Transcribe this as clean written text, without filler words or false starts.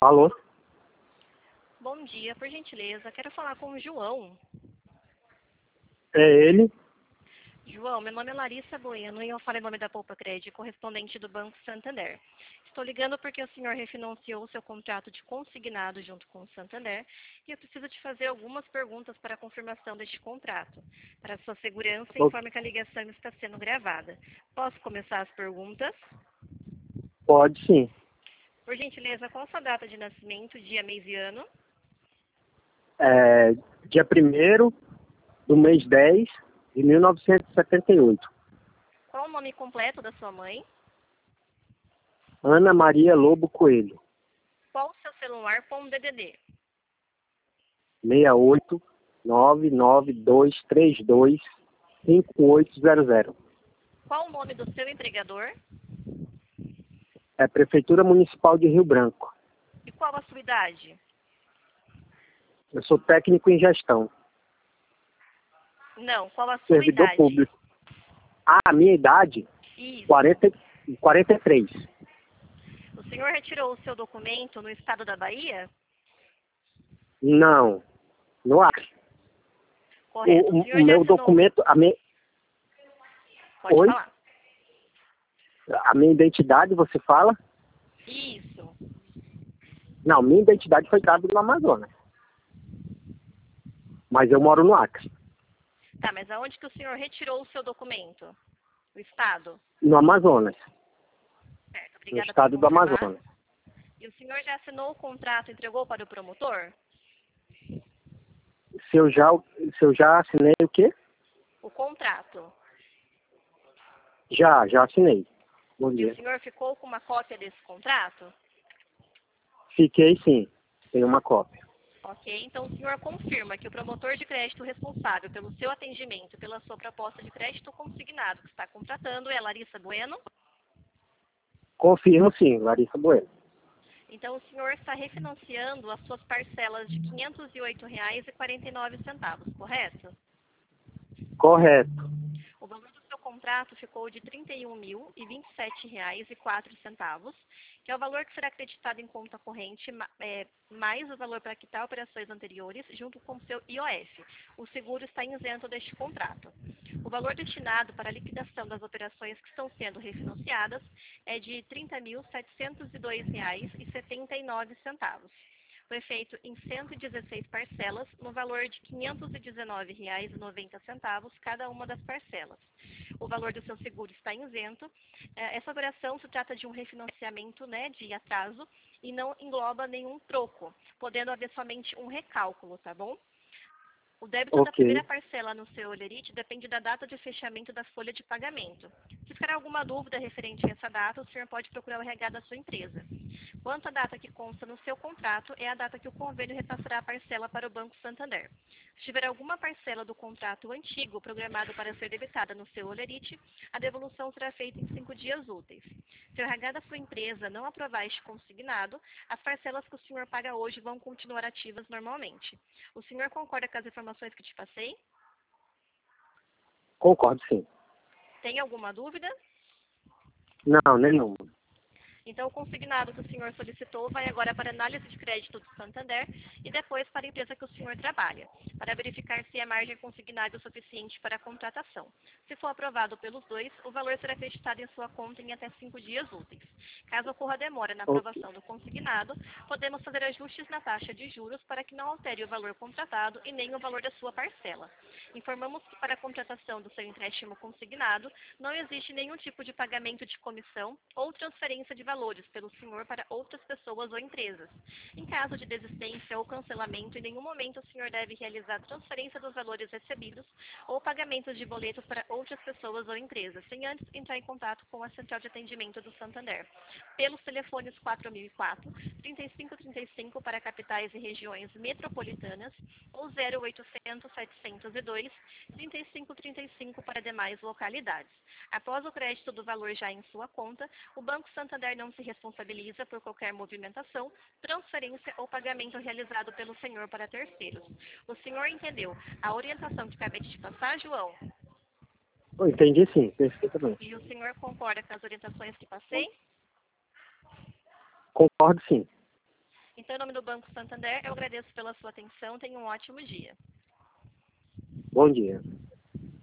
Alô? Bom dia, por gentileza. Quero falar com o João. É ele? João, meu nome é Larissa Bueno e eu falo em nome da Poupa Crédito, correspondente do Banco Santander. Estou ligando porque o senhor refinanciou o seu contrato de consignado junto com o Santander e eu preciso te fazer algumas perguntas para a confirmação deste contrato. Para sua segurança, informe que a ligação está sendo gravada. Posso começar as perguntas? Pode sim. Por gentileza, qual a sua data de nascimento, dia, mês e ano? Dia 1º do mês 10 de 1978. Qual o nome completo da sua mãe? Ana Maria Lobo Coelho. Qual o seu celular com o DDD? 68 99232 5800. Qual o nome do seu empregador? É Prefeitura Municipal de Rio Branco. E qual a sua idade? Eu sou técnico em gestão. Não, qual a sua Servidor idade? público. A minha idade? Isso. 43. O senhor retirou o seu documento no estado da Bahia? Não. No Acre. Correto. O O senhor já meu assinou... documento... Pode Oi? falar. A minha identidade, você fala? Isso. Não, minha identidade foi dada no Amazonas. Mas eu moro no Acre. Tá, mas aonde que o senhor retirou o seu documento? O estado? No Amazonas. Certo, No obrigada por estado do confirmar. Amazonas. E o senhor já assinou o contrato e entregou para o promotor? Se eu já assinei o quê? O contrato. Já assinei. Bom E dia. o senhor ficou com uma cópia desse contrato? Fiquei sim. Tenho uma cópia. Ok, então o senhor confirma que o promotor de crédito responsável pelo seu atendimento, pela sua proposta de crédito consignado que está contratando é a Larissa Bueno? Confirmo sim, Larissa Bueno. Então o senhor está refinanciando as suas parcelas de R$ 508,49, correto? Correto. O valor do seu contrato ficou de R$ 31.027,04, que é o valor que será acreditado em conta corrente, mais o valor para quitar operações anteriores, junto com o seu IOF. O seguro está isento deste contrato. O valor destinado para a liquidação das operações que estão sendo refinanciadas é de R$ 30.702,79. Foi feito em 116 parcelas, no valor de R$ 519,90 cada uma das parcelas. O valor do seu seguro está isento. Essa operação se trata de um refinanciamento, de atraso e não engloba nenhum troco, podendo haver somente um recálculo, tá bom? O débito da primeira parcela no seu Olerite depende da data de fechamento da folha de pagamento. Se ficar alguma dúvida referente a essa data, o senhor pode procurar o RH da sua empresa. Quanto à data que consta no seu contrato, é a data que o convênio repassará a parcela para o Banco Santander. Se tiver alguma parcela do contrato antigo programado para ser debitada no seu Olerite, a devolução será feita em 5 dias úteis. Se o RH da sua empresa não aprovar este consignado, as parcelas que o senhor paga hoje vão continuar ativas normalmente. O senhor concorda com as informações que te passei? Concordo sim. Tem alguma dúvida? Não, nenhuma. Então, o consignado que o senhor solicitou vai agora para a análise de crédito do Santander e depois para a empresa que o senhor trabalha, para verificar se a margem consignada é o suficiente para a contratação. Se for aprovado pelos dois, o valor será acreditado em sua conta em até 5 dias úteis. Caso ocorra demora na aprovação do consignado, podemos fazer ajustes na taxa de juros para que não altere o valor contratado e nem o valor da sua parcela. Informamos que para a contratação do seu empréstimo consignado, não existe nenhum tipo de pagamento de comissão ou transferência de valores pelo senhor para outras pessoas ou empresas. Em caso de desistência ou cancelamento, em nenhum momento o senhor deve realizar transferência dos valores recebidos ou pagamentos de boletos para outras pessoas ou empresas, sem antes entrar em contato com a Central de Atendimento do Santander. Pelos telefones 4004-3535 para capitais e regiões metropolitanas ou 0800-702-3535 para demais localidades. Após o crédito do valor já em sua conta, o Banco Santander não se responsabiliza por qualquer movimentação, transferência ou pagamento realizado pelo senhor para terceiros. O senhor entendeu a orientação que acabei de te passar, João? Eu entendi sim, perfeitamente. E o senhor concorda com as orientações que passei? Concordo sim. Então, em nome do Banco Santander, eu agradeço pela sua atenção. Tenha um ótimo dia. Bom dia.